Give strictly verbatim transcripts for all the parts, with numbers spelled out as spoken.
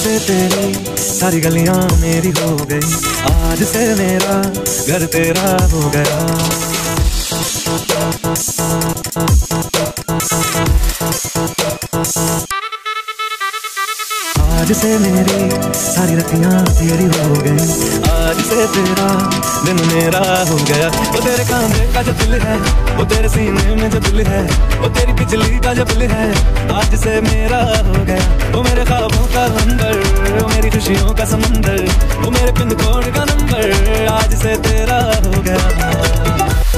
से तेरी सारी गलियां मेरी हो गई, आज से मेरा घर तेरा हो गया। आज से मेरी सारी रतियां तेरी हो गई, आज से तेरा दिन मेरा हो गया। वो तेरे कांधे का जो दिल है, वो तेरे सीने में जो दिल है, वो तेरी बिजली का जो बिल है, आज से मेरा हो गया। वो मेरे ख्वाबों का अंदर, वो मेरी खुशियों का समंदर, वो मेरे पिन कोड का नंबर, आज से तेरा हो गया।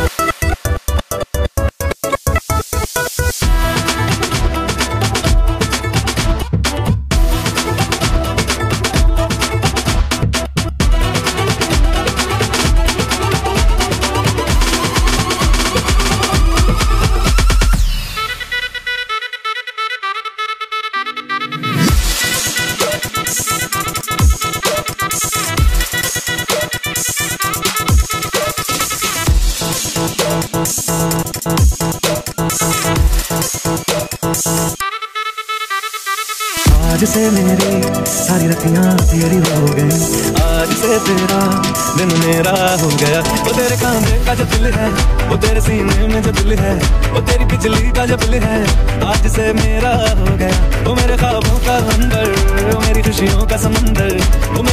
आज से मेरी सारी रतियां तेरी हो गई, आज से तेरा दिन मेरा हो गया। वो तेरे कांधे का जो दिल है, वो तेरे सीने में जो दिल है, वो तेरी बिजली का जो बिल है, आज से मेरा हो गया। वो मेरे ख्वाबों का अंदर, वो मेरी खुशियों का समंदर, वो